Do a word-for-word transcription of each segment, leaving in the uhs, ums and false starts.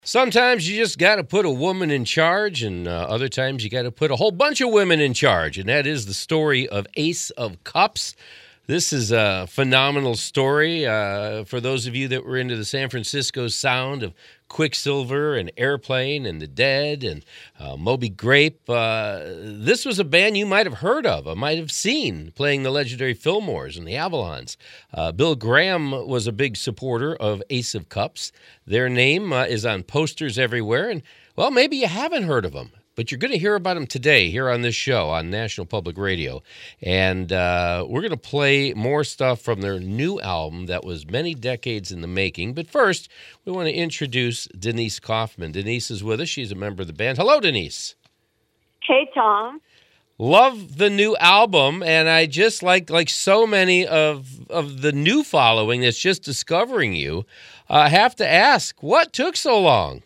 Sometimes you just got to put a woman in charge, and uh, other times you got to put a whole bunch of women in charge, and that is the story of Ace of Cups. This is a phenomenal story uh, for those of you that were into the San Francisco sound of Quicksilver and Airplane and The Dead and uh, Moby Grape. Uh, this was a band you might have heard of, or might have seen playing the legendary Fillmores and the Avalons. Uh, Bill Graham was a big supporter of Ace of Cups. Their name uh, is on posters everywhere, and, well, maybe you haven't heard of them. But you're going to hear about them today here on this show on National Public Radio. And uh, we're going to play more stuff from their new album that was many decades in the making. But first, we want to introduce Denise Kaufman. Denise is with us. She's a member of the band. Hello, Denise. Hey, Tom. Love the new album, and I just like like so many of, of the new following that's just discovering you. I uh, have to ask, what took so long?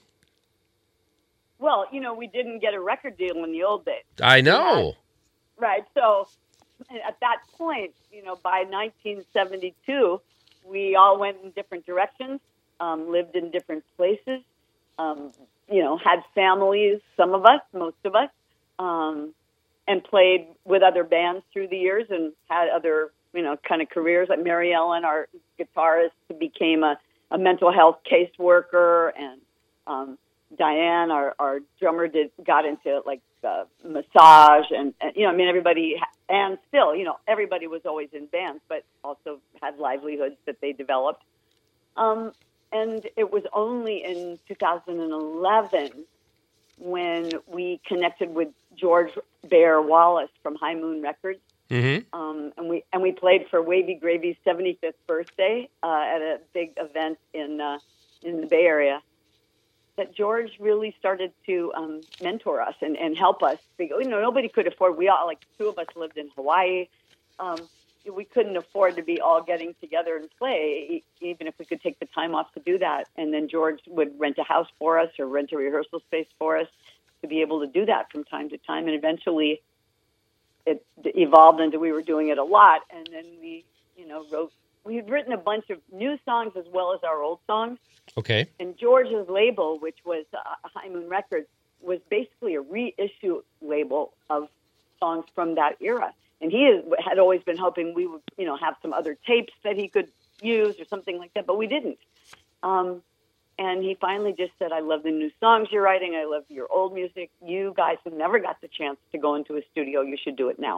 Well, you know, we didn't get a record deal in the old days. I know. Had, right. So at that point, you know, by nineteen seventy-two, we all went in different directions, um, lived in different places, um, you know, had families, some of us, most of us, um, and played with other bands through the years and had other, you know, kind of careers. Like Mary Ellen, our guitarist, became a, a mental health caseworker, and um Diane, our, our drummer, did got into like uh, massage, and, and you know, I mean, everybody, and still, you know, everybody was always in bands, but also had livelihoods that they developed. Um, and it was only in two thousand eleven when we connected with George Bear Wallace from High Moon Records, mm-hmm. um, and we and we played for Wavy Gravy's seventy-fifth birthday uh, at a big event in uh, in the Bay Area. That George really started to um, mentor us and, and help us. You know, nobody could afford. We all, like two of us, lived in Hawaii. Um, we couldn't afford to be all getting together and play, even if we could take the time off to do that. And then George would rent a house for us or rent a rehearsal space for us to be able to do that from time to time. And eventually, it evolved into we were doing it a lot. And then we, you know, wrote. We had written a bunch of new songs as well as our old songs. Okay. And George's label, which was uh, High Moon Records, was basically a reissue label of songs from that era. And he is, had always been hoping we would, you know, have some other tapes that he could use or something like that, but we didn't. Um, and he finally just said, I love the new songs you're writing. I love your old music. You guys who never got the chance to go into a studio, you should do it now.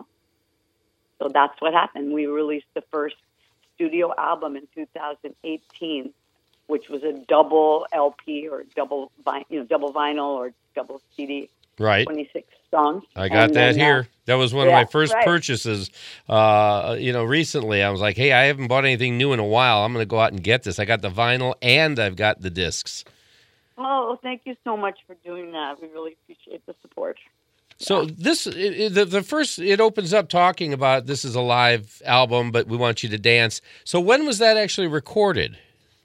So that's what happened. We released the first studio album in two thousand eighteen, which was a double L P or double, you know, double vinyl or double C D. Right. twenty-six songs. I got and that then, here. Uh, that was one yeah, of my first right. purchases, uh, you know, recently. I was like, hey, I haven't bought anything new in a while. I'm going to go out and get this. I got the vinyl and I've got the discs. Oh, thank you so much for doing that. We really appreciate the support. So yeah. this, it, the, the first, it opens up talking about this is a live album, but we want you to dance. So when was that actually recorded?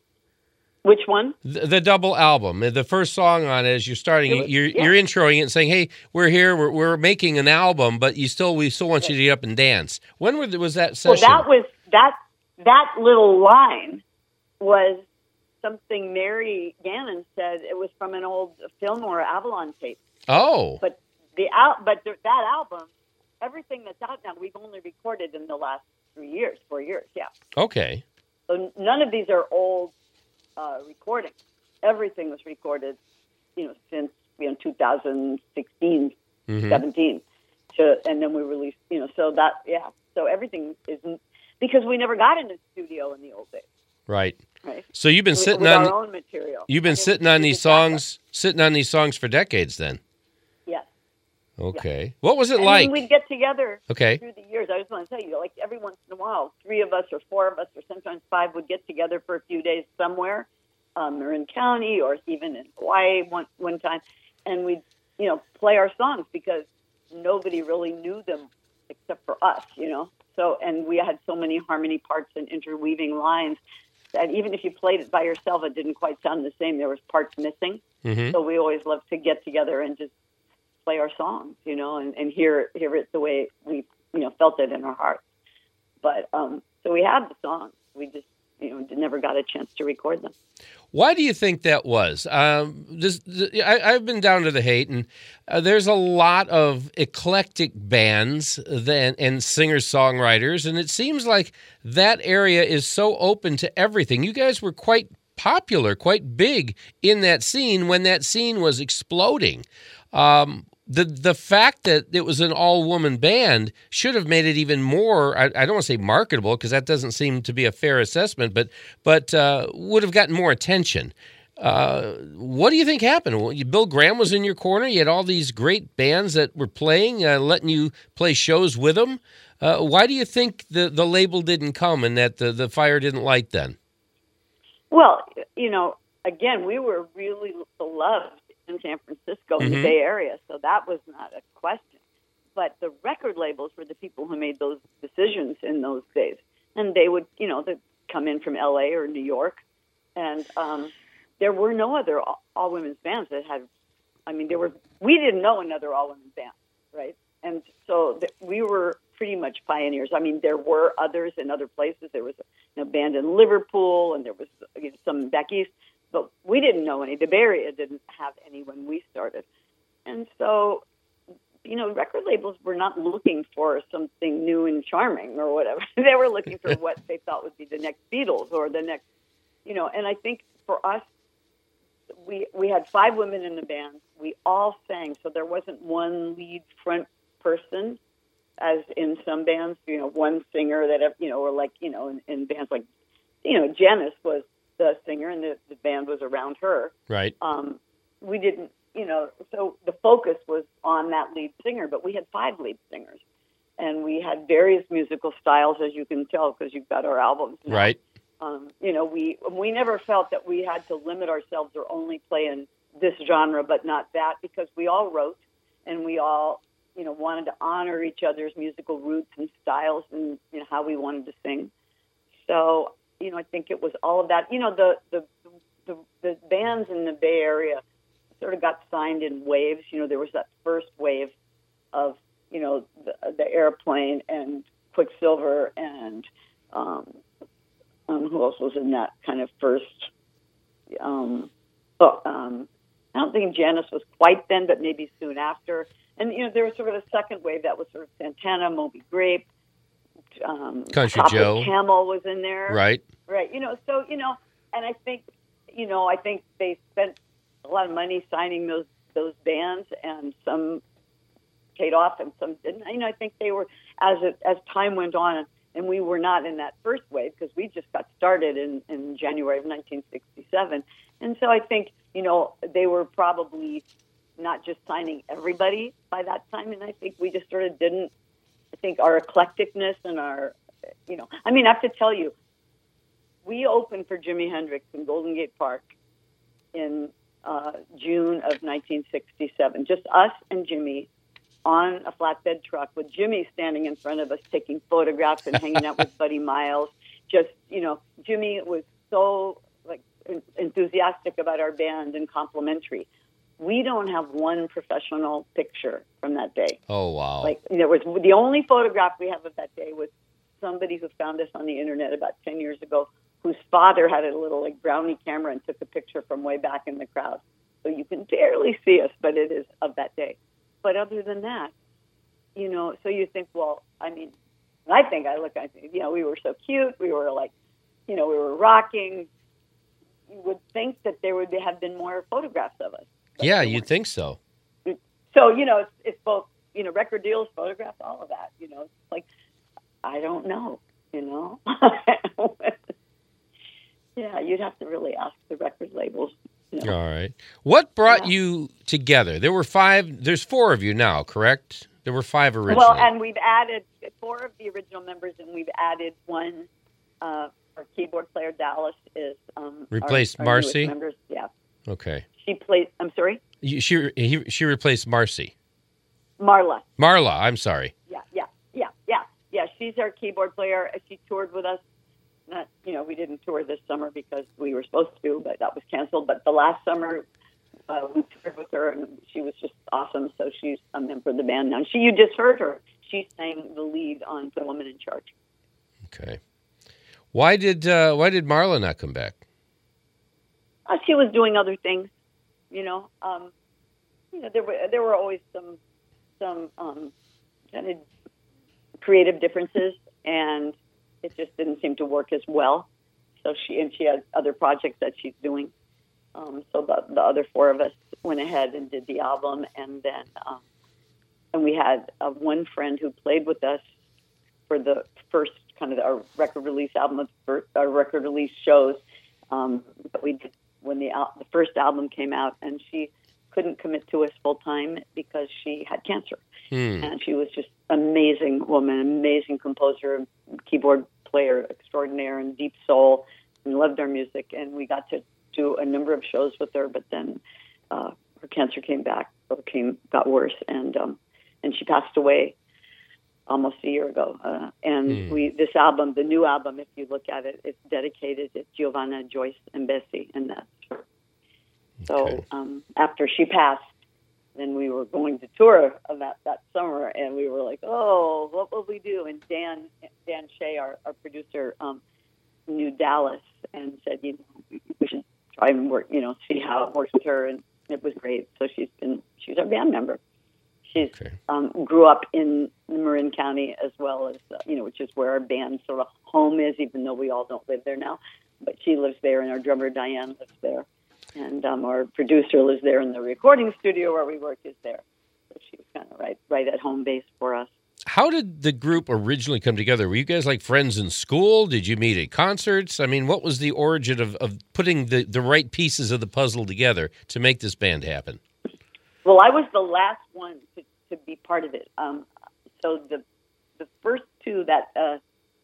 Which one? The, the double album. The first song on it, as you're starting, was, you're yeah. you're introing it and saying, "Hey, we're here. We're we're making an album, but you still we still want you to get up and dance." When were, was that session? Well, that was that that little line was something Mary Gannon said. It was from an old Fillmore Avalon tape. Oh, but the al- but th- that album, everything that's out now, we've only recorded in the last three years, four years. Yeah. Okay. So none of these are old. Uh, recording. Everything was recorded, you know, since you know two thousand sixteen, mm-hmm. seventeen, to, and then we released, you know, so that yeah, so everything is because we never got in a studio in the old days. Right. Right. So you've been with, sitting with on our own material. You've been and sitting on these songs, sitting on these songs for decades, then. Yes. Okay. Yes. What was it and like? We'd get together. Okay. Through the years, I just want to tell you, like every once in a while, three of us or four of us or sometimes five would get together for a few days somewhere, um, Marin County or even in Hawaii one one time, and we'd you know play our songs because nobody really knew them except for us, you know. So and we had so many harmony parts and interweaving lines that even if you played it by yourself, it didn't quite sound the same. There was parts missing. Mm-hmm. So we always loved to get together and just play our songs, you know, and, and hear hear it the way we, you know, felt it in our hearts. But um, so we had the songs. We just, you know, never got a chance to record them. Why do you think that was? Um, this, I, I've been down to the Haight, and uh, there's a lot of eclectic bands then, and singer-songwriters, and it seems like that area is so open to everything. You guys were quite popular, quite big in that scene when that scene was exploding. Um, the the fact that it was an all-woman band should have made it even more, I, I don't want to say marketable, because that doesn't seem to be a fair assessment, but but uh, would have gotten more attention. Uh, what do you think happened? Well, you, Bill Graham was in your corner. You had all these great bands that were playing, uh, letting you play shows with them. Uh, why do you think the, the label didn't come and that the, the fire didn't light then? Well, you know, again, we were really beloved in San Francisco, in mm-hmm. the Bay Area, so that was not a question. But the record labels were the people who made those decisions in those days. And they would, you know, they'd come in from L A or New York, and um, there were no other all- all-women's bands that had, I mean, there were, we didn't know another all-women's band, right? And so th- we were pretty much pioneers. I mean, there were others in other places. There was a you know, band in Liverpool, and there was you know, some back east. But we didn't know any. The Bay Area didn't have any when we started. And so, you know, record labels were not looking for something new and charming or whatever. They were looking for what they thought would be the next Beatles or the next, you know, and I think for us, we we had five women in the band. We all sang, so there wasn't one lead front person, as in some bands, you know, one singer that, you know, or like, you know, in, in bands like, you know, Janice was the singer, and the, the band was around her. Right. Um, we didn't, you know, so the focus was on that lead singer, but we had five lead singers, and we had various musical styles, as you can tell, because you've got our albums now. Right. Um, you know, we we never felt that we had to limit ourselves or only play in this genre, but not that, because we all wrote, and we all, you know, wanted to honor each other's musical roots and styles, and you know how we wanted to sing. So, you know, I think it was all of that. You know, the, the the the bands in the Bay Area sort of got signed in waves. You know, there was that first wave of, you know, the, the Airplane and Quicksilver and um, um, who else was in that kind of first? Um, oh, um, I don't think Janice was quite then, but maybe soon after. And, you know, there was sort of a second wave that was sort of Santana, Moby Grape, um, Country Topless Joe. Camel was in there. Right. Right. You know, so, you know, and I think, you know, I think they spent a lot of money signing those those bands, and some paid off and some didn't. You know, I think they were, as it, as time went on, and we were not in that first wave because we just got started in, in January of nineteen sixty-seven. And so I think, you know, they were probably not just signing everybody by that time. And I think we just sort of didn't, I think our eclecticness and our, you know, I mean, I have to tell you, we opened for Jimi Hendrix in Golden Gate Park in uh, June of nineteen sixty-seven. Just us and Jimmy on a flatbed truck with Jimmy standing in front of us taking photographs and hanging out with Buddy Miles. Just, you know, Jimmy was so like enthusiastic about our band and complimentary. We don't have one professional picture from that day. Oh, wow. Like, there was the only photograph we have of that day was somebody who found us on the internet about ten years ago, whose father had a little like brownie camera and took a picture from way back in the crowd. So you can barely see us, but it is of that day. But other than that, you know, so you think, well, I mean, I think I look, I think, you know, we were so cute. We were like, you know, we were rocking. You would think that there would have been more photographs of us. Yeah, you'd think so. So, you know, it's, it's both, you know, record deals, photographs, all of that, you know. It's like, I don't know, you know. Yeah, you'd have to really ask the record labels. You know. All right. What brought Yeah. you together? There were five, there's four of you now, correct? There were five originally. Well, and we've added four of the original members, and we've added one. Uh, our keyboard player, Dallas, is um, replaced our, our Marcy? newest members. Yeah. Okay. She played, I'm sorry? You, she he, she replaced Marcy. Marla. Marla, I'm sorry. Yeah, yeah, yeah, yeah. Yeah, she's our keyboard player. She toured with us. Not, you know, we didn't tour this summer because we were supposed to, but that was canceled. But the last summer, uh, we toured with her, and she was just awesome. So she's a member of the band now. And she, you just heard her. She sang the lead on The Woman in Charge. Okay. Why did uh, why did Marla not come back? Uh, she was doing other things, you know. Um, you know, there were there were always some some um, kind of creative differences, and it just didn't seem to work as well. So she and she had other projects that she's doing. Um, so the the other four of us went ahead and did the album, and then um, and we had uh, one friend who played with us for the first kind of our record release album, our record release shows um, that we did when the al- the first album came out, and she couldn't commit to us full time because she had cancer, Hmm. and she was just amazing woman, amazing composer, keyboard player extraordinaire, and deep soul, and loved our music, and we got to do a number of shows with her, but then uh, her cancer came back, or came got worse, and um, and she passed away almost a year ago. Uh, and Mm. we this album, the new album, if you look at it, it's dedicated to Giovanna, Joyce, and Bessie, and that's her. So Okay. um, after she passed, then we were going to tour that that summer, and we were like, oh, what will we do? And Dan Dan Shea, our, our producer, um, knew Dallas and said, you know, we should try and work, you know, see how it works with her, and it was great. So she's been she's our band member. She's Okay. um, grew up in Marin County as well as, uh, you know, which is where our band sort of home is, even though we all don't live there now. But she lives there, and our drummer, Diane, lives there. And um, our producer lives there, and the recording studio where we work is there. So she was kind of right, right at home base for us. How did the group originally come together? Were you guys like friends in school? Did you meet at concerts? I mean, what was the origin of, of putting the, the right pieces of the puzzle together to make this band happen? Well, I was the last one to, to be part of it. Um, so the the first two that uh,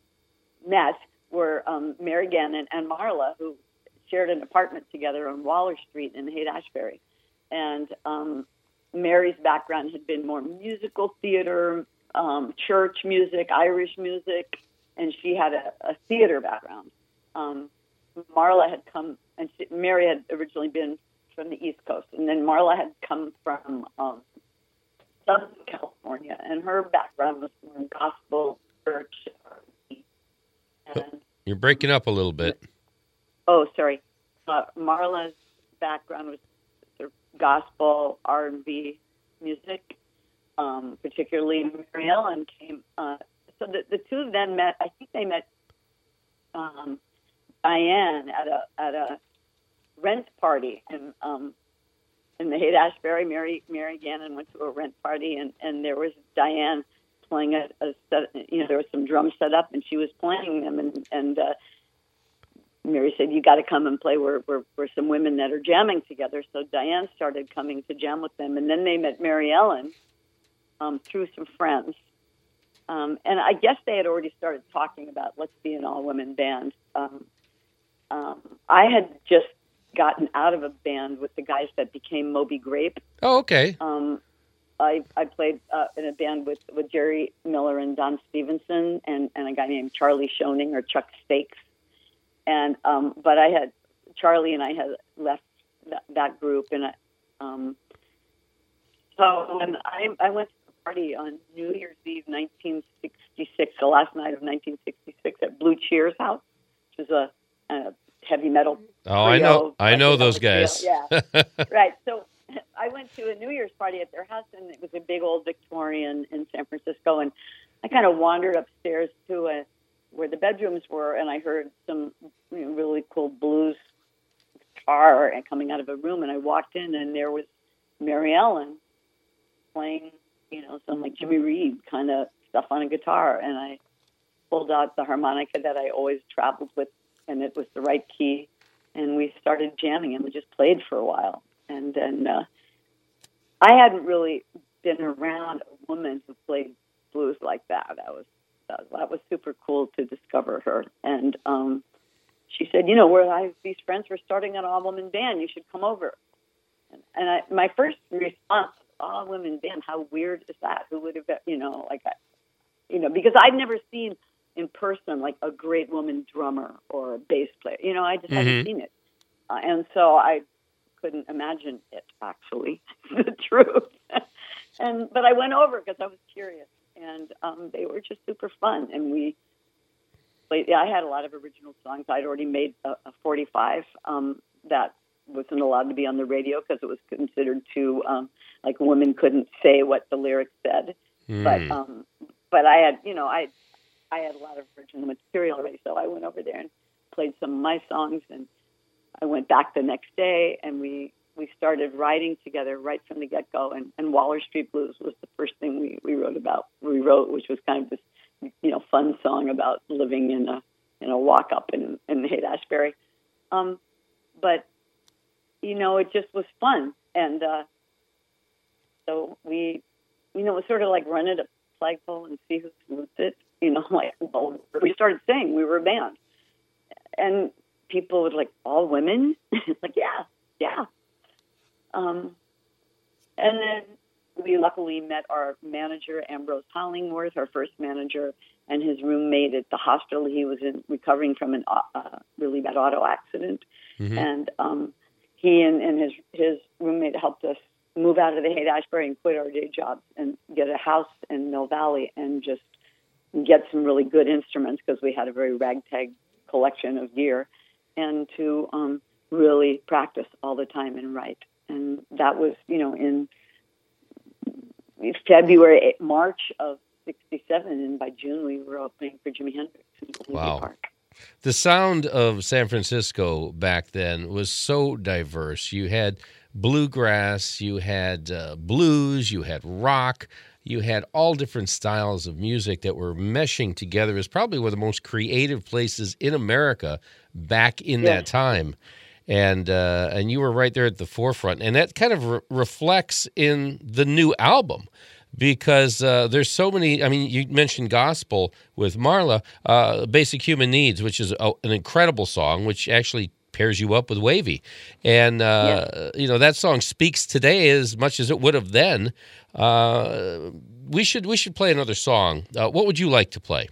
met were um, Mary Gannon and Marla, who shared an apartment together on Waller Street in Haight-Ashbury. And um, Mary's background had been more musical theater, um, church music, Irish music, and she had a, a theater background. Um, Marla had come, and she, Mary had originally been from the East Coast, and then Marla had come from um, Southern California, and her background was more gospel, church, and You're breaking up a little bit. oh, sorry, uh, Marla's background was sort of gospel, R and B music, um, particularly Mary Ellen came. Uh, so the, the two of them met. I think they met um, Diane at a at a rent party in um, in the Haight-Ashbury. Mary Mary Gannon went to a rent party, and, and there was Diane playing a, a set. You know, there was some drums set up, and she was playing them, and and uh, Mary said, "You got to come and play. We're, we're we're some women that are jamming together." So Diane started coming to jam with them, and then they met Mary Ellen um, through some friends. Um, and I guess they had already started talking about let's be an all-women band. Um, um, I had just gotten out of a band with the guys that became Moby Grape. Oh, okay. Um, I I played uh, in a band with, with Jerry Miller and Don Stevenson and, and a guy named Charlie Schoening or Chuck Stakes. And um, but I had Charlie and I had left that, that group, and I, um, so when I I went to a party on New Year's Eve, nineteen sixty-six, the last night of nineteen sixty-six, at Blue Cheers House, which is a, a heavy metal. Oh, I know, I know like those guys. Yeah, right. So I went to a New Year's party at their house, and it was a big old Victorian in San Francisco, and I kind of wandered upstairs to a where the bedrooms were, and I heard some you know, really cool blues guitar coming out of a room, and I walked in, and there was Mary Ellen playing, you know, some like Jimmy Reed kind of stuff on a guitar, and I pulled out the harmonica that I always traveled with, and it was the right key, and we started jamming, and we just played for a while, and then uh, I hadn't really been around a woman who played blues like that. That was That was super cool to discover her. And um, she said, you know, where I, these friends were starting an all-woman band. You should come over. And, and I, my first response, all-women band, how weird is that? Who would have, you know, like, I, you know, because I'd never seen in person, like, a great woman drummer or a bass player. You know, I just mm-hmm. hadn't seen it. Uh, and so I couldn't imagine it, actually, the truth. and But I went over because I was curious. And um, they were just super fun. And we played, yeah, I had a lot of original songs. I'd already made a, a forty-five um, that wasn't allowed to be on the radio because it was considered too, um, like women couldn't say what the lyrics said. Mm. But um, but I had, you know, I I had a lot of original material already, so I went over there and played some of my songs, and I went back the next day, and we, we started writing together right from the get-go, and, and Waller Street Blues was the first thing we, we wrote about. We wrote, which was kind of this, you know, fun song about living in a in a walk-up in, in Haight-Ashbury. Um, but, you know, it just was fun, and uh, so we, you know, it was sort of like run it a flagpole and see who smooths it. You know, like, well, we started saying we were a band. And people would like, all women? It's like, yeah, yeah. Um, and then we luckily met our manager, Ambrose Hollingworth, our first manager, and his roommate at the hospital. He was in, recovering from a uh, really bad auto accident. Mm-hmm. And um, he and, and his, his roommate helped us move out of the Haight-Ashbury and quit our day jobs and get a house in Mill Valley and just get some really good instruments because we had a very ragtag collection of gear, and to um, really practice all the time and write. And that was, you know, in February, March of sixty-seven, and by June we were opening for Jimi Hendrix in Lincoln Wow. Park. The sound of San Francisco back then was so diverse. You had bluegrass, you had uh, blues, you had rock, you had all different styles of music that were meshing together. It was probably one of the most creative places in America back in Yes. that time. And uh, and you were right there at the forefront. And that kind of re- reflects in the new album because uh, there's so many. I mean, you mentioned gospel with Marla, uh, Basic Human Needs, which is a, an incredible song, which actually pairs you up with Wavy. And, uh, Yes. you know, that song speaks today as much as it would have then. Uh, we should we should play another song. Uh, what would you like to play?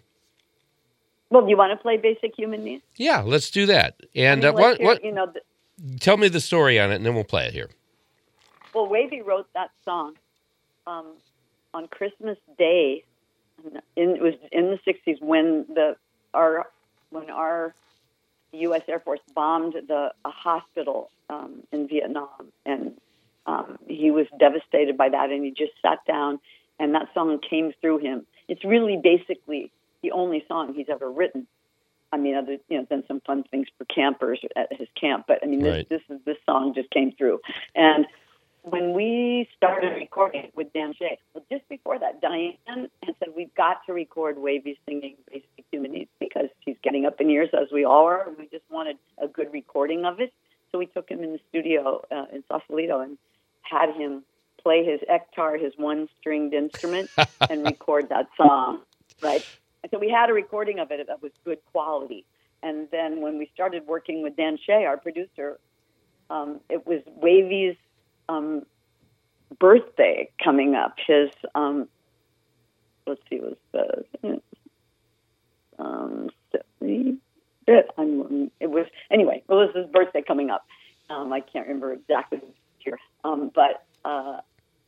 Well, do you want to play Basic Human Needs? Yeah, let's do that. And I mean, uh, what, hear, what? You know, the, Tell me the story on it, and then we'll play it here. well, Wavy wrote that song um, on Christmas Day. In, it was in the sixties when the our when our U S Air Force bombed the a hospital um, in Vietnam, and um, he was devastated by that, and he just sat down, and that song came through him. It's really basically the only song he's ever written. I mean, other you know, done some fun things for campers at his camp, but I mean, this Right. this is this song just came through. And when we started recording it with Dan Shea, well, just before that, Diane had said we've got to record Wavy singing Basic Human Needs because he's getting up in years, as we all are, and we just wanted a good recording of it. So we took him in the studio uh, in Sausalito and had him play his ektar, his one-stringed instrument, and record that song, right? And so we had a recording of it that was good quality. And then when we started working with Dan Shea, our producer, um, it was Wavy's um, birthday coming up. His, um, let's see, it was uh, um, it, I'm, it was, anyway, it was his birthday coming up. Um, I can't remember exactly the year. Um, but uh,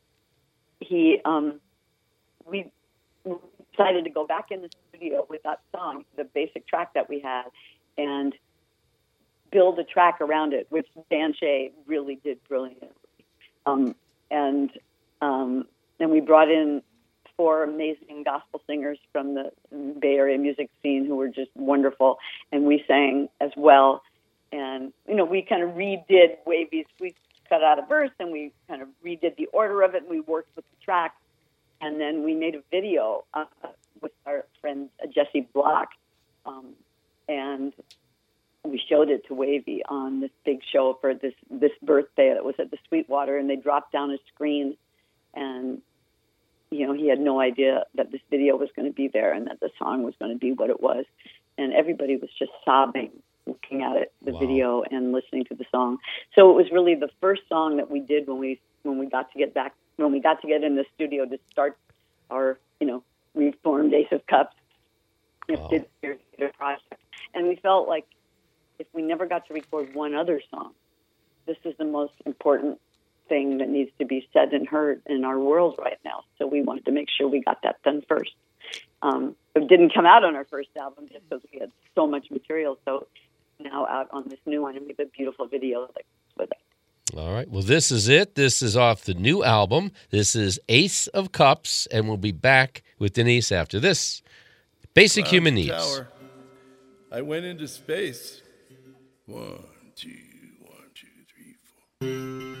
he, um, we decided to go back in the studio with that song, the basic track that we had, and build a track around it, which Dan Shea really did brilliantly. Um, and um, and we brought in four amazing gospel singers from the Bay Area music scene who were just wonderful, and we sang as well. And you know, we kind of redid Wavy's. We cut out a verse, and we kind of redid the order of it, and we worked with the track. And then we made a video uh, with our friend uh, Jesse Block, um, and we showed it to Wavy on this big show for this this birthday that was at the Sweetwater, and they dropped down a screen, and you know, he had no idea that this video was going to be there and that the song was going to be what it was, and everybody was just sobbing looking at it, the Wow. video, and listening to the song. So it was really the first song that we did when we when we got to get back when we got to get in the studio to start our, you know, reformed Ace of Cups, you know, Wow. Kids Theater project. And we felt like if we never got to record one other song, this is the most important thing that needs to be said and heard in our world right now. So we wanted to make sure we got that done first. Um, it didn't come out on our first album just because we had so much material. So now out on this new one, and we have a beautiful video that with it. All right. Well, this is it. This is off the new album. This is Ace of Cups, and we'll be back with Denise after this. Basic Around Human the Needs. tower, I went into space. One, two, one, two, three, four.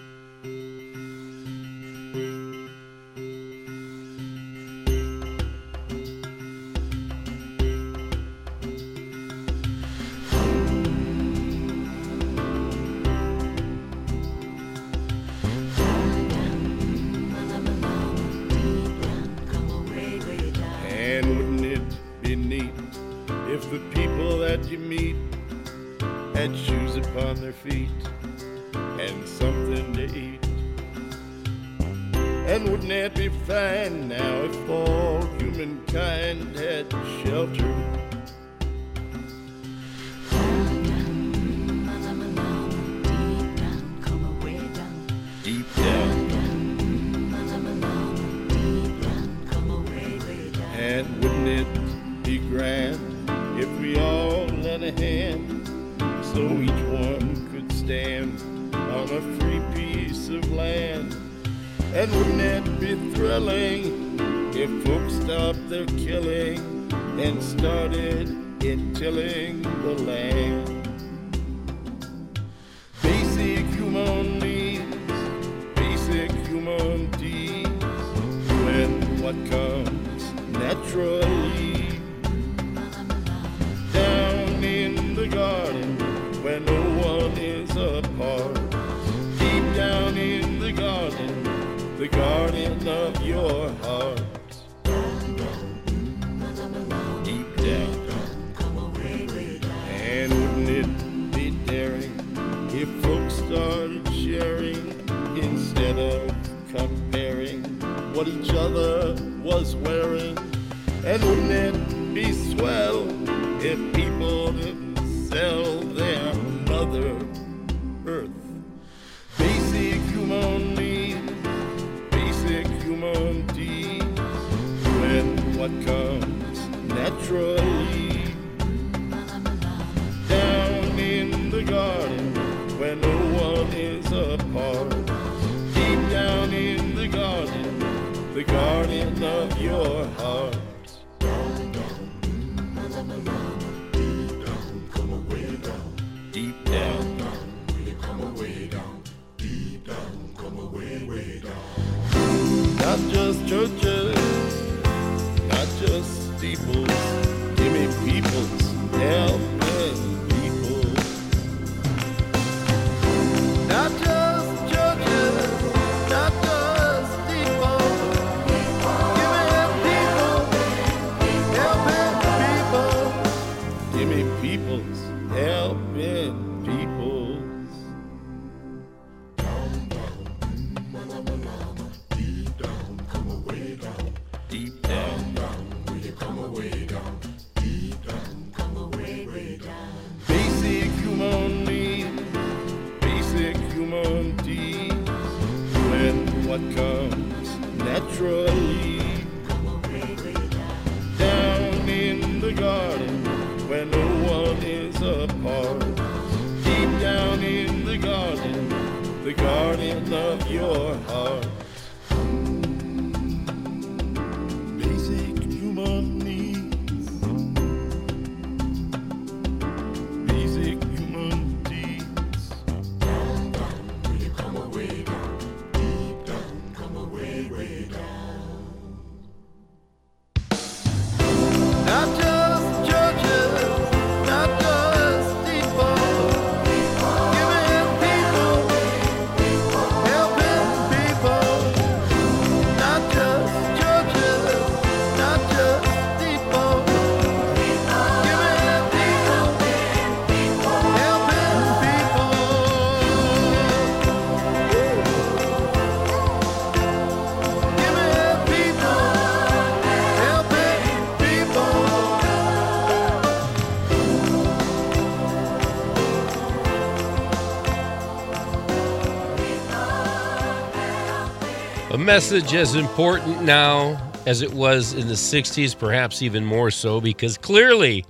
And wouldn't it be neat if the people that you meet had shoes upon their feet and something to eat? And wouldn't it be fine now if all humankind had shelter? Deep down. And wouldn't it be grand if we all lent a hand so each one could stand on a free piece of land? And wouldn't it be thrilling if folks stopped their killing and started in tilling the land? Basic human needs, basic human deeds, when what comes naturally down in the garden where no one is apart, deep down in the garden, the garden of your heart, deep down. And wouldn't it be daring if folks started sharing instead of comparing what each other was wearing? And wouldn't it be swell if people didn't sell their mother earth? Basic human needs, basic human deeds, when what comes naturally down in the garden where no one is apart, deep down in the garden, the garden of your heart. Deep down. Not just churches, not just steeples. Give me peoples, helping people. Not just churches, not just steeples. Give me people, helping people. Give me peoples, helping peoples. Deep down, down, will you come away down? Deep down, come away, way down. Basic human needs, basic human deeds, when what comes naturally come away, way down. Down in the garden where no one is apart, deep down in the garden, the garden of your heart. A message as important now as it was in the sixties, perhaps even more so, because clearly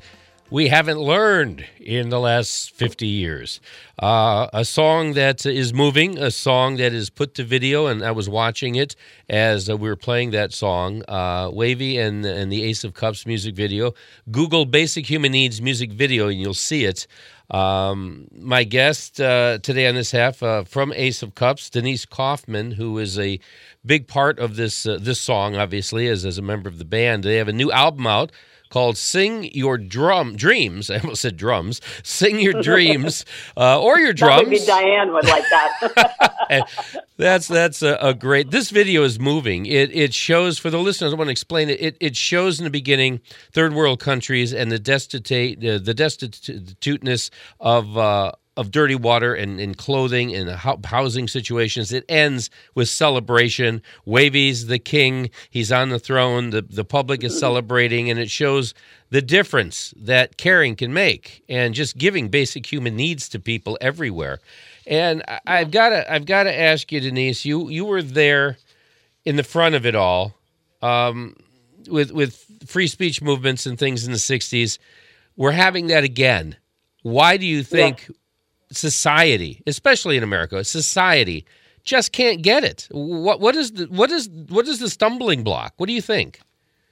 we haven't learned in the last fifty years. Uh, a song that is moving, a song that is put to video, and I was watching it as uh, we were playing that song, uh, Wavy and, and the Ace of Cups music video. Google Basic Human Needs music video, and you'll see it. Um, my guest uh, today on this half uh, from Ace of Cups, Denise Kaufman, who is a big part of this uh, this song, obviously, as, as a member of the band. They have a new album out called Sing Your Drum Dreams. I almost said drums. Sing Your Dreams, uh, or your drums. That would be Diane would like that. And that's that's a, a great. This video is moving. It it shows, for the listeners, I want to explain it. It it shows in the beginning third world countries and the destitute uh, the destituteness of. Uh, of dirty water and, and clothing and housing situations. It ends with celebration. Wavy's the king. He's on the throne. The, the public is celebrating, and it shows the difference that caring can make and just giving basic human needs to people everywhere. And I, I've got to I've got to ask you, Denise, you, you were there in the front of it all um, with, with free speech movements and things in the sixties. We're having that again. Why do you think... Yeah. Society, especially in America, society just can't get it? What what is the what is what is the stumbling block? What do you think?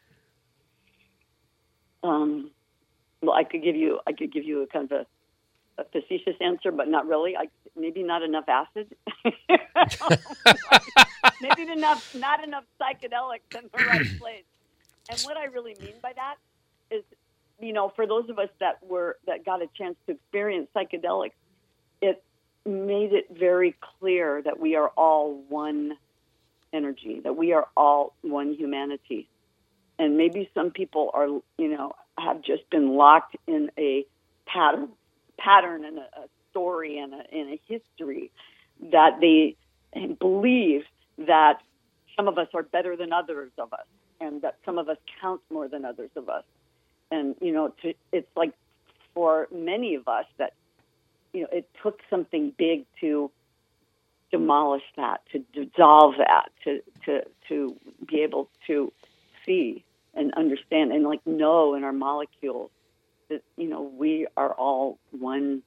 Um, well, I could give you I could give you a kind of a, a facetious answer, but not really. I, maybe not enough acid. Maybe enough not enough psychedelics in the right place. And what I really mean by that is, you know, for those of us that were that got a chance to experience psychedelics, it made it very clear that we are all one energy, that we are all one humanity. And maybe some people are, you know, have just been locked in a pattern, pattern and a, a story and a, and a history that they believe that some of us are better than others of us, and that some of us count more than others of us. And, you know, to, it's like for many of us that, you know, it took something big to demolish that, to dissolve that, to to to be able to see and understand and like know in our molecules that, you know, we are all one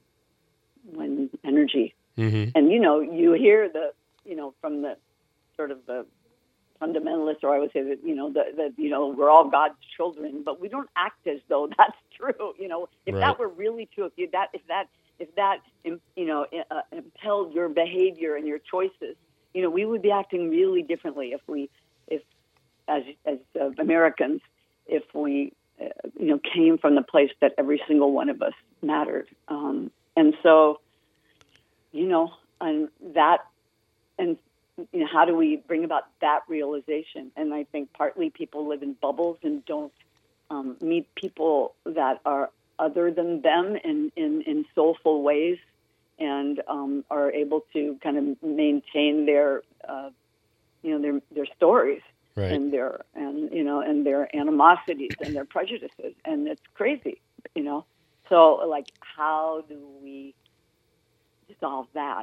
one energy. Mm-hmm. And, you know, you hear the, you know, from the sort of the fundamentalists, or I would say that, you know, that, that, you know, we're all God's children, but we don't act as though that's true. You know, if right. that were really true, if you, that, if that, if that, you know, uh, impelled your behavior and your choices, you know, we would be acting really differently if we, if, as, as uh, Americans, if we, uh, you know, came from the place that every single one of us mattered. Um, and so, you know, and that, and, you know, how do we bring about that realization? And I think partly people live in bubbles and don't um, meet people that are other than them in, in, in soulful ways, and um, are able to kind of maintain their, uh, you know, their their stories right. and their and you know and their animosities and their prejudices, and it's crazy, you know. So, like, how do we dissolve that?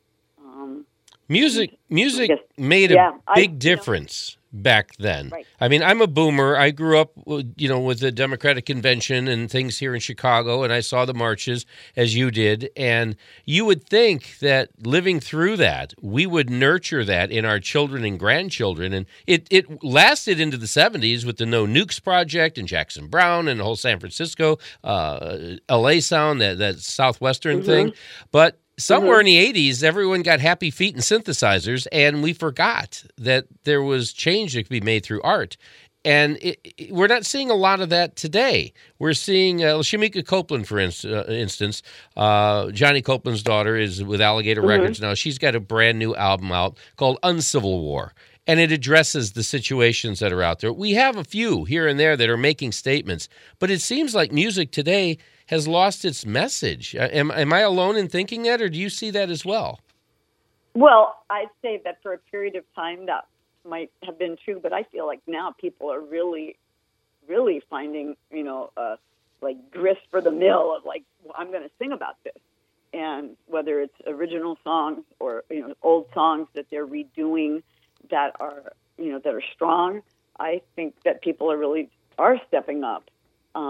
Um, Music music guess, made a yeah, big I, difference you know, back then. Right. I mean, I'm a boomer. I grew up, you know, with the Democratic Convention and things here in Chicago, and I saw the marches as you did. And you would think that living through that, we would nurture that in our children and grandchildren. And it, it lasted into the seventies with the No Nukes Project and Jackson Browne and the whole San Francisco, uh, L A sound, that, that Southwestern mm-hmm. thing. But somewhere mm-hmm. in the eighties, everyone got happy feet and synthesizers, and we forgot that there was change that could be made through art. And it, it, we're not seeing a lot of that today. We're seeing uh, Shamika Copeland, for inst- uh, instance. Uh, Johnny Copeland's daughter is with Alligator mm-hmm. Records now. She's got a brand new album out called Uncivil War, and it addresses the situations that are out there. We have a few here and there that are making statements, but it seems like music today has lost its message. Am, am I alone in thinking that, or do you see that as well? Well, I'd say that for a period of time that might have been true, but I feel like now people are really, really finding, you know, uh, like grist for the mill of like, well, I'm going to sing about this. And whether it's original songs or, you know, old songs that they're redoing that are, you know, that are strong, I think that people are really are stepping up. Um,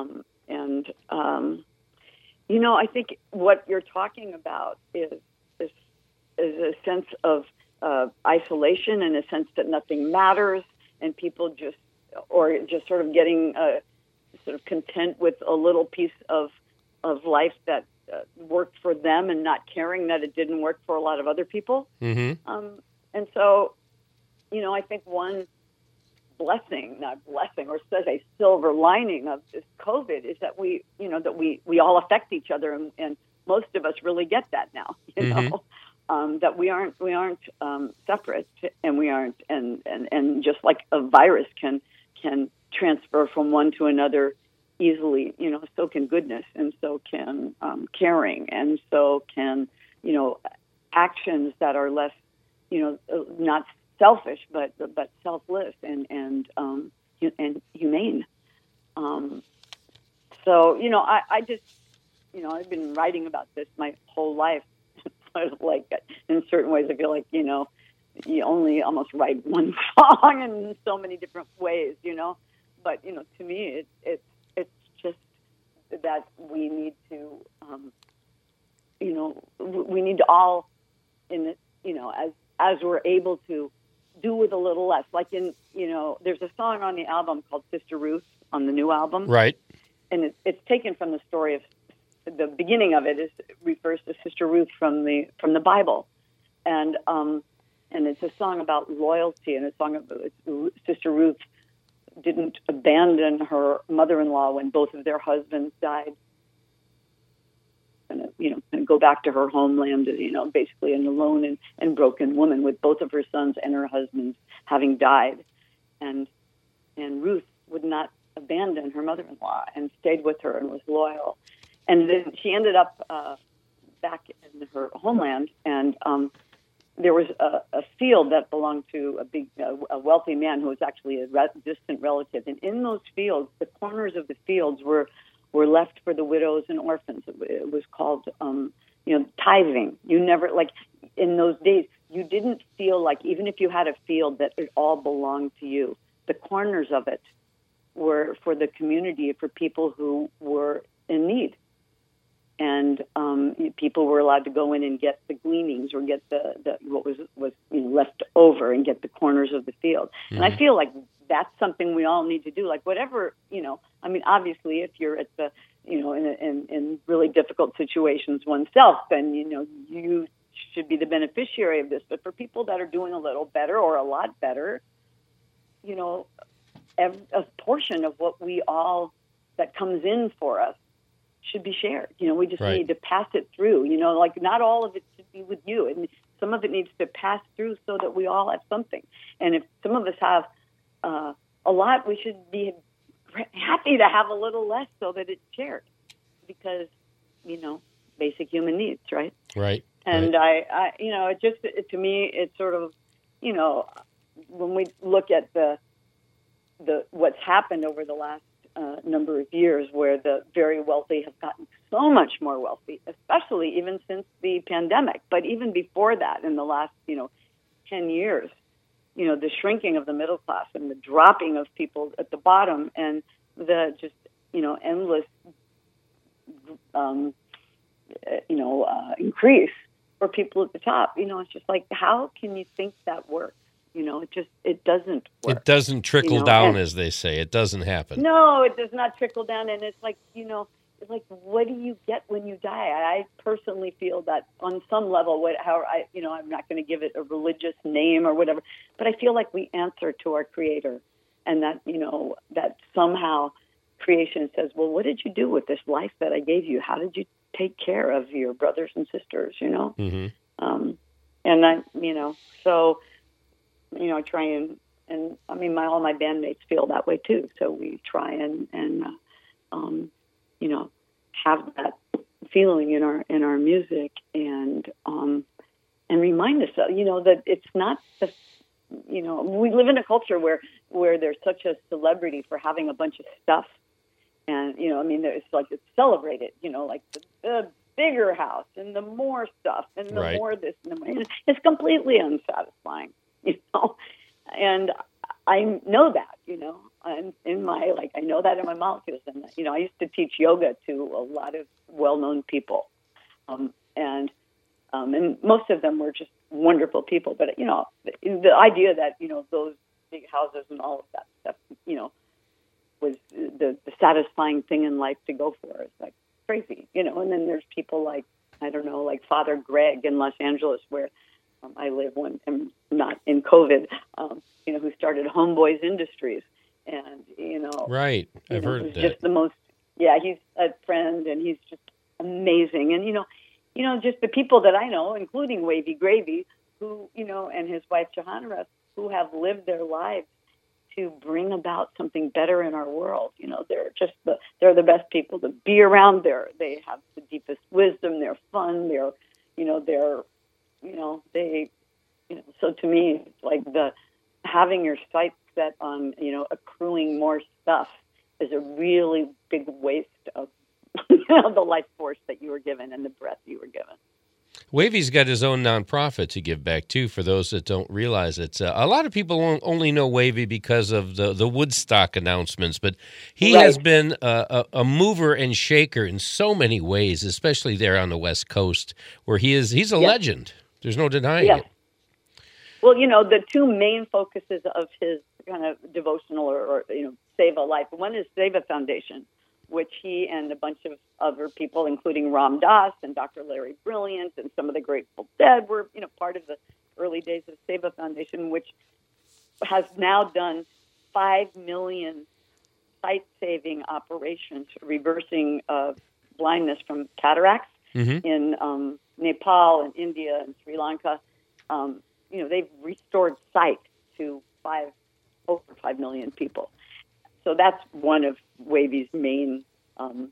and um, you know, I think what you're talking about is is, is a sense of uh, isolation and a sense that nothing matters, and people just or just sort of getting uh, sort of content with a little piece of of life that uh, worked for them, and not caring that it didn't work for a lot of other people. Mm-hmm. Um, and so, you know, I think one blessing, not blessing, or says a silver lining of this COVID is that we, you know, that we, we all affect each other, and, and most of us really get that now, you Mm-hmm. know, um, that we aren't we aren't um, separate, and we aren't, and, and, and just like a virus can can transfer from one to another easily, you know, so can goodness, and so can um, caring, and so can, you know, actions that are less, you know, not selfish, but but selfless and and um, and humane. Um, so you know, I, I just, you know, I've been writing about this my whole life. Like in certain ways, I feel like, you know, you only almost write one song in so many different ways, you know. But you know, to me, it, it's it's just that we need to, um, you know, we need to all, in it, you know, as as we're able to, do with a little less. Like in, you know, there's a song on the album called Sister Ruth on the new album. Right. And it, it's taken from the story of, the beginning of it is refers to Sister Ruth from the from the Bible. And um, and it's a song about loyalty, and a song about Sister Ruth didn't abandon her mother-in-law when both of their husbands died. And, you know, and go back to her homeland, you know, basically an alone and, and broken woman with both of her sons and her husbands having died. And and Ruth would not abandon her mother-in-law and stayed with her and was loyal. And then she ended up uh, back in her homeland, and um, there was a, a field that belonged to a big, uh, a wealthy man who was actually a re- distant relative. And in those fields, the corners of the fields were were left for the widows and orphans. It was called, um, you know, tithing. You never, like, in those days, you didn't feel like, even if you had a field, that it all belonged to you. The corners of it were for the community, for people who were in need. And um, people were allowed to go in and get the gleanings, or get the, the what was was you know, left over, and get the corners of the field. Mm-hmm. And I feel like that's something we all need to do. Like whatever, you know, I mean, obviously, if you're at the, you know, in in, in really difficult situations oneself, then you know you should be the beneficiary of this. But for people that are doing a little better or a lot better, you know, a portion of what we all that comes in for us should be shared. You know, we just right. need to pass it through. You know, like not all of it should be with you, and some of it needs to pass through so that we all have something. And if some of us have uh, a lot, we should be happy to have a little less so that it's shared, because you know, basic human needs, right? Right. And right. I, I, you know, it just it, to me, it's sort of, you know, when we look at the the what's happened over the last Uh, number of years, where the very wealthy have gotten so much more wealthy, especially even since the pandemic. But even before that, in the last, you know, ten years, you know, the shrinking of the middle class and the dropping of people at the bottom, and the just, you know, endless, um, you know, uh, increase for people at the top. You know, it's just like, how can you think that works? You know, it just, it doesn't work. It doesn't trickle you know? down, and, as they say. It doesn't happen. No, it does not trickle down. And it's like, you know, it's like, what do you get when you die? I personally feel that on some level, what, how I, you know, I'm not going to give it a religious name or whatever, but I feel like we answer to our Creator, and that, you know, that somehow creation says, well, what did you do with this life that I gave you? How did you take care of your brothers and sisters, you know? Mm-hmm. Um, and I, you know, so, you know, I try and, and I mean, my all my bandmates feel that way too. So we try and, and uh, um, you know, have that feeling in our in our music, and um, and remind us, you know, that it's not the, you know, we live in a culture where where there's such a celebrity for having a bunch of stuff, and you know, I mean, it's like it's celebrated, you know, like the, the bigger house and the more stuff and the right. more this and the more. It's completely unsatisfying. You know, and I know that, you know, I'm in my, like, I know that in my molecules, and you know, I used to teach yoga to a lot of well-known people, um, and um, and most of them were just wonderful people. But you know, the, the idea that you know those big houses and all of that stuff, you know, was the, the satisfying thing in life to go for. It's like crazy, you know. And then there's people like I don't know, like Father Greg in Los Angeles, where um, I live when I'm not in COVID. Um, you know, who started Homeboys Industries. And, you know, right. I've you know, heard he's that. just the most, yeah, he's a friend and he's just amazing. And, you know, you know, just the people that I know, including Wavy Gravy, who, you know, and his wife, Johanna, who have lived their lives to bring about something better in our world. You know, they're just the, they're the best people to be around. They're, they have the deepest wisdom. They're fun. They're, you know, they're, you know, they, you know, so to me, it's like the, having your sights set on, you know, accruing more stuff is a really big waste of you know, the life force that you were given and the breath you were given. Wavy's got his own nonprofit to give back, too, for those that don't realize it. Uh, a lot of people only know Wavy because of the, the Woodstock announcements, but he right. has been a, a, a mover and shaker in so many ways, especially there on the West Coast, where he is he's a yes. legend. There's no denying yes. it. Well, you know, the two main focuses of his kind of devotional or, or, you know, Save a Life. One is Save a Foundation, which he and a bunch of other people, including Ram Dass and Doctor Larry Brilliant and some of the Grateful Dead, were, you know, part of the early days of Save a Foundation, which has now done five million sight-saving operations, reversing uh, blindness from cataracts mm-hmm. in um, Nepal and India and Sri Lanka. Um, you know, they've restored sight to five, over five million people. So that's one of Wavy's main um,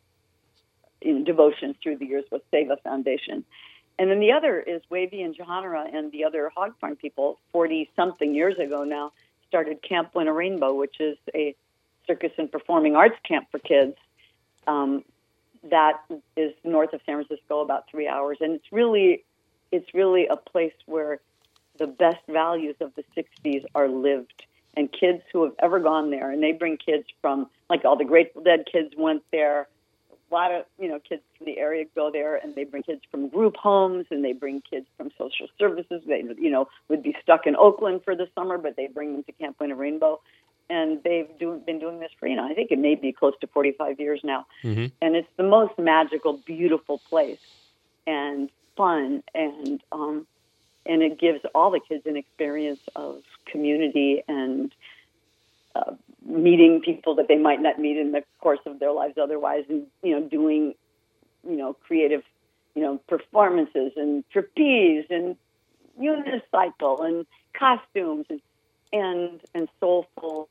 in devotions through the years was Save a Foundation. And then the other is Wavy and Johanna and the other hog farm people, forty-something years ago now, started Camp Win a Rainbow, which is a circus and performing arts camp for kids um, that is north of San Francisco, about three hours. And it's really, it's really a place where the best values of the sixties are lived. And kids who have ever gone there, and they bring kids from, like all the Grateful Dead kids went there. A lot of, you know, kids from the area go there, and they bring kids from group homes, and they bring kids from social services. They, you know, would be stuck in Oakland for the summer, but they bring them to Camp Win a Rainbow. And they've do, been doing this for, you know, I think it may be close to forty-five years now. Mm-hmm. And it's the most magical, beautiful place, and fun, and um, and it gives all the kids an experience of community and uh, meeting people that they might not meet in the course of their lives otherwise, and, you know, doing, you know, creative, you know, performances and trapeze and unicycle and costumes and and, and soulful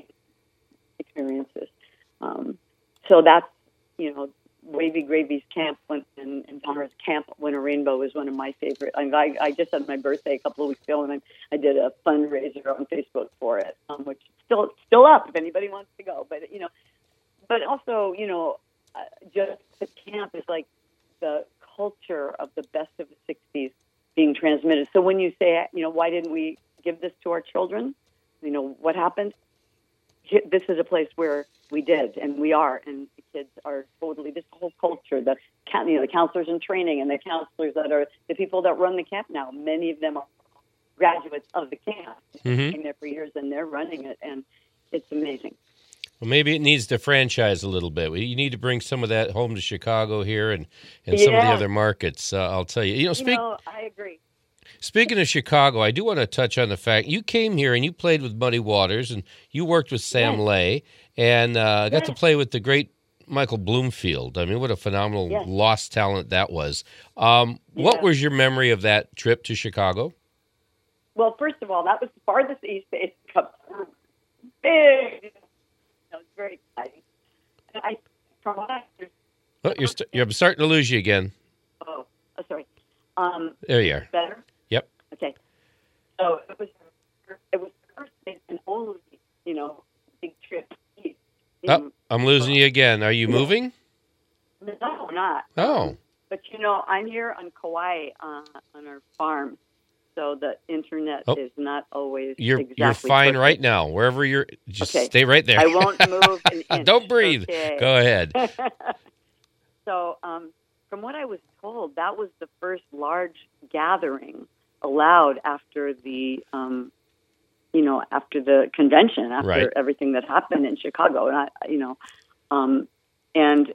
experiences. Um, so that's, you know, Wavy Gravy's camp went, and, and Donna's Camp Win a Rainbow is one of my favorite. I, I, I just had my birthday a couple of weeks ago, and I, I did a fundraiser on Facebook for it, um, which is still still up if anybody wants to go. But you know, but also, you know, uh, just the camp is like the culture of the best of the sixties being transmitted. So when you say, you know, why didn't we give this to our children? You know, what happened? This is a place where we did, and we are, and the kids are totally, this whole culture, the, you know, the counselors in training and the counselors that are the people that run the camp now, many of them are graduates of the camp. Mm-hmm. They've been there for years, and they're running it, and it's amazing. Well, maybe it needs to franchise a little bit. You need to bring some of that home to Chicago here and, and yeah. some of the other markets, uh, I'll tell you. You know, speak, you know, I agree. Speaking of Chicago, I do want to touch on the fact you came here and you played with Muddy Waters and you worked with Sam yes. Lay and uh, got yes. to play with the great Michael Bloomfield. I mean, what a phenomenal yes. lost talent that was. Um, yeah. What was your memory of that trip to Chicago? Well, first of all, that was the farthest east Ace Cup. Big. You know, it's very exciting. And I, from what I understand, oh, you're, st- you're starting to lose you again. Oh, oh sorry. Um, there you are. Better? Yep. Okay. So it was it was the first and only, you know, big trip east. Oh, I'm losing you again. Are you moving? No, not. Oh. But, you know, I'm here on Kauai uh, on our farm. so the internet Oh. is not always You're exactly you're fine perfect. right now. Wherever you're, just Okay. stay right there. I won't move an inch. Don't breathe. Okay. Go ahead. So, um, from what I was told, that was the first large gathering allowed after the, um, you know, after the convention, after Right. everything that happened in Chicago, and I, you know, um, and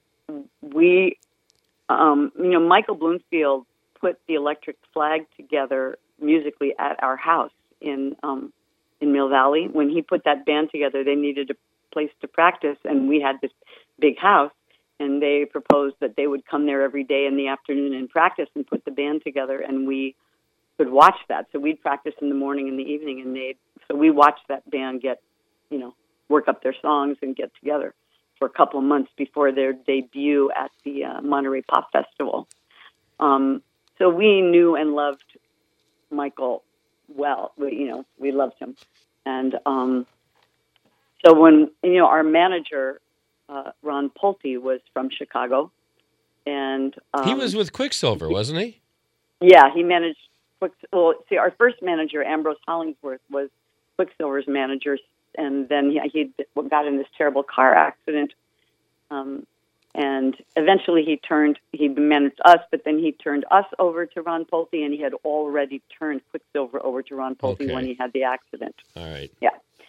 we, um, you know, Michael Bloomfield put the Electric Flag together musically at our house in um, in Mill Valley. When he put that band together, they needed a place to practice, and we had this big house, and they proposed that they would come there every day in the afternoon and practice and put the band together, and we could watch that. So we'd practice in the morning and the evening, and they so we watched that band get, you know, work up their songs and get together for a couple of months before their debut at the uh, Monterey Pop Festival. Um, so we knew and loved Michael well. We, you know, we loved him. And um, so when, you know, our manager, uh, Ron Pulte, was from Chicago. And um, He was with Quicksilver, wasn't he? Yeah, he managed, Quick, well, see, our first manager, Ambrose Hollingsworth, was Quicksilver's manager. And then he, he got in this terrible car accident. Um, and eventually he turned, he managed us, but then he turned us over to Ron Pulte, and he had already turned Quicksilver over to Ron Pulte Okay. when he had the accident. All right. Yeah.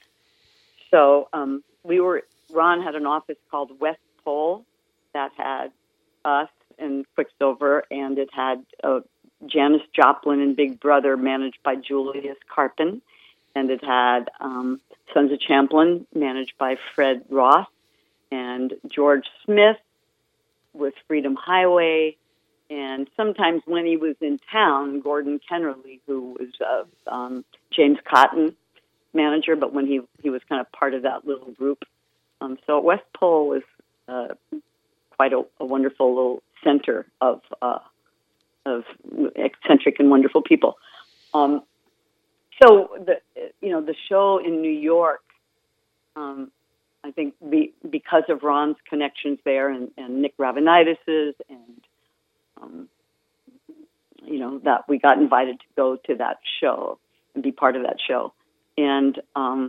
So um, we were, Ron had an office called West Pole that had us and Quicksilver, and it had uh, Janis Joplin and Big Brother managed by Julius Carpin, and it had um, Sons of Champlin managed by Fred Ross, and George Smith with Freedom Highway, and sometimes when he was in town, Gordon Kennerly, who was uh, um, James Cotton manager, but when he he was kind of part of that little group. Um, so West Pole was uh, quite a, a wonderful little center of uh, of eccentric and wonderful people. Um, so the you know the show in New York, um, I think be, because of Ron's connections there and, and Nick Ravenitis's and um, you know that we got invited to go to that show and be part of that show. And um,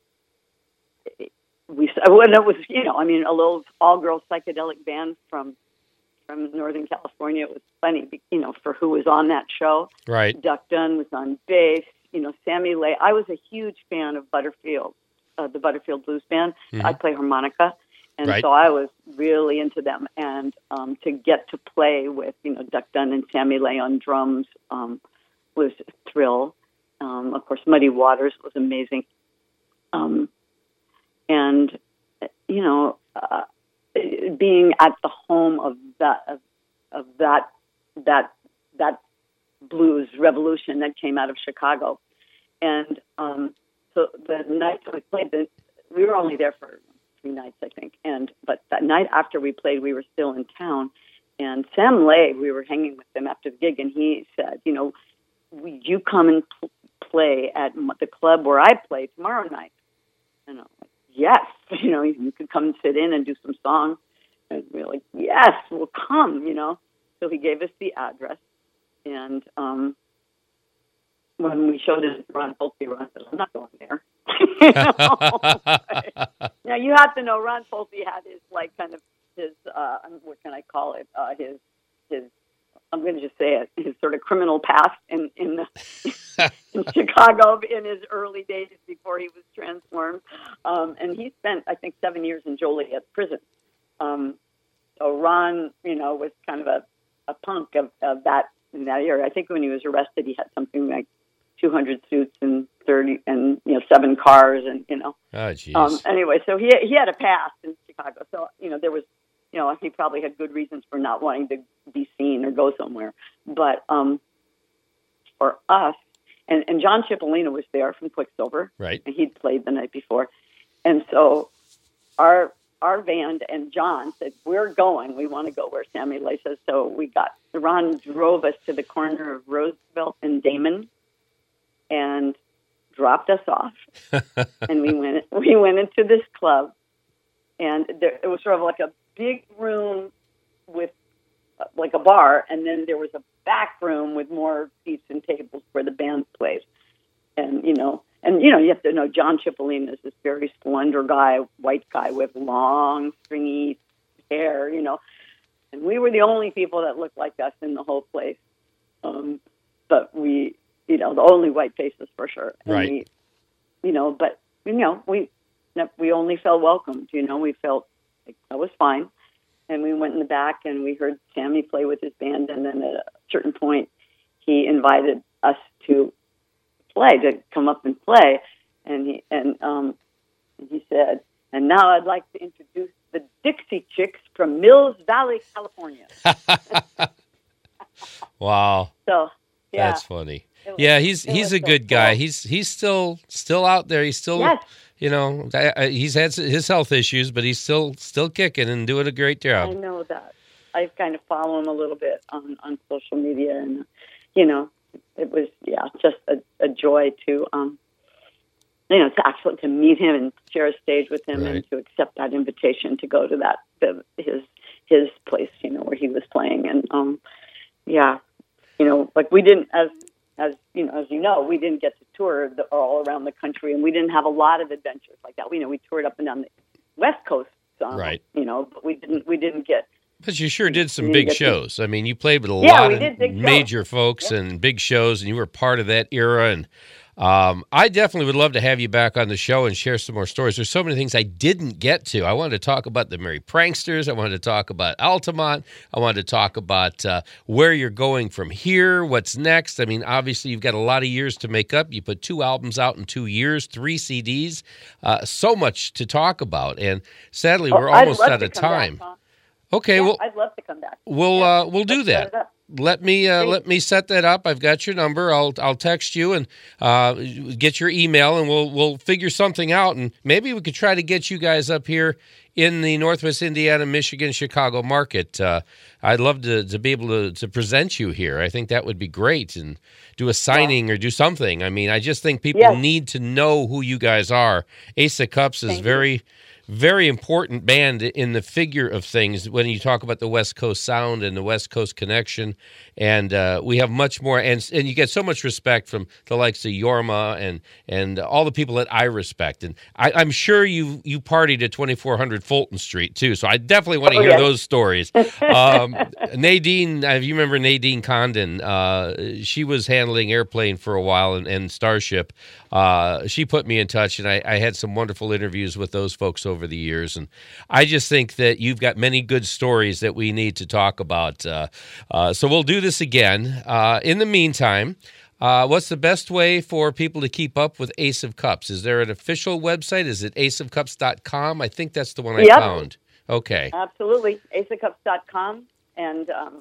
we, when it was, you know, I mean, a little all-girl psychedelic band from from Northern California. It was funny, you know, for who was on that show. Right. Duck Dunn was on bass. You know, Sammy Lay. I was a huge fan of Butterfield, uh, the Butterfield Blues Band. Mm-hmm. I play harmonica, and Right. so I was really into them. And um, to get to play with, you know, Duck Dunn and Sammy Lay on drums um, was a thrill. Um, of course, Muddy Waters was amazing. Um, and, you know, uh, being at the home of that, of, of that, that, that blues revolution that came out of Chicago. And um, so the night we played, the, we were only there for three nights, I think. And, but that night after we played, we were still in town. And Sam Lay, we were hanging with him after the gig, and he said, you know, would you come and pl- play at the club where I play tomorrow night? And I'm like, yes, you know, you could come and sit in and do some songs. And we were like, yes, we'll come, you know. So he gave us the address. And um, when we showed it to Ron Pulte, Ron said, I'm not going there. You know? Now, you have to know, Ron Pulte had his, like, kind of his, uh, what can I call it, uh, his, his, I'm going to just say it, his sort of criminal past in in, the, in Chicago in his early days before he was transformed. Um, and he spent, I think, seven years in Joliet prison. Um, so Ron, you know, was kind of a, a punk of, of that in that era. I think when he was arrested, he had something like two hundred suits and thirty and, you know, seven cars and, you know. Oh, jeez. Um, anyway, so he he had a past in Chicago. So, you know, there was, you know, he probably had good reasons for not wanting to be seen or go somewhere. But um, for us, and, and John Cipollina was there from Quicksilver. Right. And he'd played the night before. And so our our band and John said, we're going. We want to go where Sammy Lay says. So we got, Ron drove us to the corner of Roosevelt and Damon and dropped us off. And we went we went into this club. And there, it was sort of like a big room with like a bar, and then there was a back room with more seats and tables where the band played. And, you know, and, you know, you have to know John Cipollina is this very slender guy, white guy with long, stringy hair, you know. And we were the only people that looked like us in the whole place. Um, but we, you know, the only white faces for sure. And right. We, you know, but, you know, we we only felt welcomed, you know. We felt like that was fine. And we went in the back and we heard Sammy play with his band. And then at a certain point, he invited us to play, to come up and play. And he, and, um, he said, and now I'd like to introduce the Dixie Chicks from Mills Valley, California. Wow. So, yeah. That's funny. Was, yeah, he's he's a so good guy. cool. He's he's still still out there. He's still, yes. you know, he's had his health issues, but he's still still kicking and doing a great job. I know that. I kind of follow him a little bit on, on social media, and, you know, it was, yeah, just a, a joy to, um, you know, to actually to meet him and share a stage with him, right. and to accept that invitation to go to that the, his his place, you know, where he was playing, and um, yeah, you know, like we didn't as as you know as you know we didn't get to tour the, all around the country, and we didn't have a lot of adventures like that. We you know we toured up and down the West Coast, um, right? You know, but we didn't we didn't get. But you sure did some We big didn't get shows. I mean, you played with a Yeah, lot we of did big shows. major folks Yeah. and big shows, and you were part of that era. And um, I definitely would love to have you back on the show and share some more stories. There's so many things I didn't get to. I wanted to talk about the Merry Pranksters. I wanted to talk about Altamont. I wanted to talk about uh, where you're going from here, what's next. I mean, obviously, you've got a lot of years to make up. You put two albums out in two years, three C Ds, uh, so much to talk about. And sadly, Oh, we're I'd almost love out to of come back, time. Tom. Okay, Yeah, well, I'd love to come back. we'll Yeah, uh, we'll do let's set that. it up. Let me uh, Great. let me set that up. I've got your number. I'll I'll text you and uh, get your email, and we'll we'll figure something out. And maybe we could try to get you guys up here in the Northwest Indiana, Michigan, Chicago market. Uh, I'd love to to be able to to present you here. I think that would be great, and do a signing or do something. I mean, I just think people Yes. need to know who you guys are. Ace of Cups is Thank you. very. Very important band in the figure of things when you talk about the West Coast sound and the West Coast connection. And uh, we have much more, and and you get so much respect from the likes of Yorma and and all the people that I respect. And I, I'm sure you you partied at twenty-four hundred Fulton Street too, so I definitely want to Oh, hear yes. those stories. Um, Nadine, if you remember Nadine Condon, uh, she was handling Airplane for a while and, and Starship. Uh, she put me in touch, and I, I had some wonderful interviews with those folks over the years. And I just think that you've got many good stories that we need to talk about. Uh, uh, so we'll do this again. Uh, in the meantime, uh, what's the best way for people to keep up with Ace of Cups? Is there an official website? Is it ace of cups dot com? I think that's the one I Yep. found. Okay. Absolutely. ace of cups dot com. And um,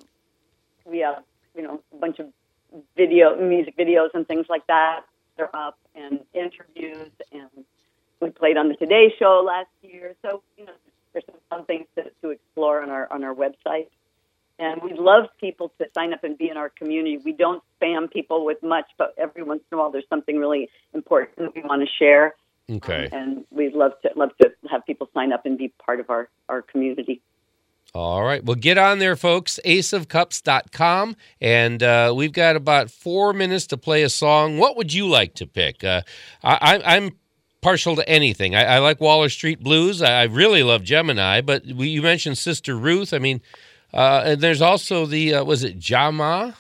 we have, you know, a bunch of video, music videos and things like that. They're up, and interviews, and we played on the Today Show last year. So, you know, there's some fun things to, to explore on our on our website. And we'd love people to sign up and be in our community. We don't spam people with much, but every once in a while there's something really important that we want to share. Okay. Um, and we'd love to love to have people sign up and be part of our, our community. All right. Well, get on there, folks, ace of cups dot com. And uh, we've got about four minutes to play a song. What would you like to pick? Uh, I, I'm partial to anything. I, I like Waller Street Blues. I, I really love Gemini, but we, you mentioned Sister Ruth. I mean, uh, and there's also the, uh, was it Jama?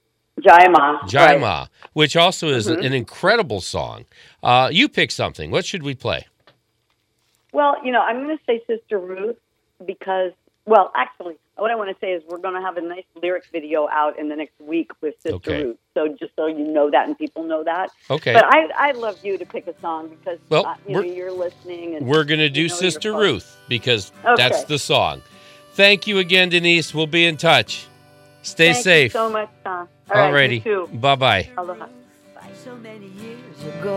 Jaima. Jaima, Right. which also is Mhm. an incredible song. Uh, you pick something. What should we play? Well, you know, I'm going to say Sister Ruth because, well, actually, what I want to say is we're going to have a nice lyric video out in the next week with Sister Okay. Ruth. So just so you know that and people know that. Okay. But I, I'd love you to pick a song because Well, uh, you know, we're- you're listening. And We're going to you do know your Sister fun. Ruth because Okay. that's the song. Thank you again, Denise. We'll be in touch. Stay Thank safe. you so much, Tom. All right, Alrighty. you too. Bye-bye. Aloha. So many years ago,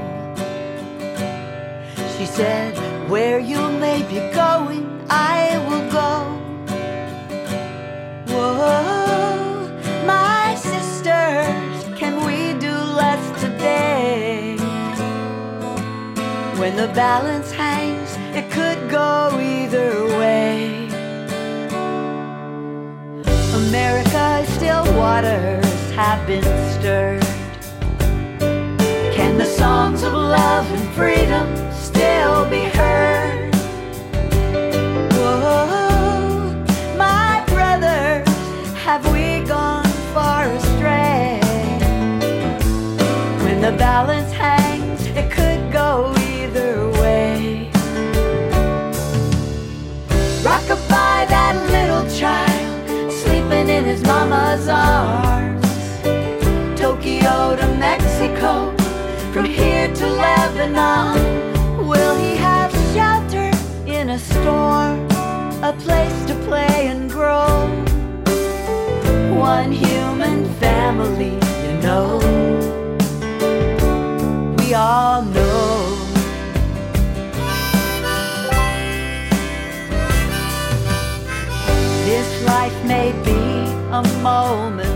she said, where you may be going, I will go. Whoa, my sisters, can we do less today? When the balance hangs, it could go either way. waters have been stirred? Can the songs of love and freedom still be heard? Whoa, my brothers, have we gone far astray? When the balance hangs, it could go either way. Rockabye that little child, sleeping in his mama's arms. Tokyo to Mexico, from here to Lebanon. Will he have shelter in a storm, a place to play and grow? One human family, you know. We all know. This life may be a moment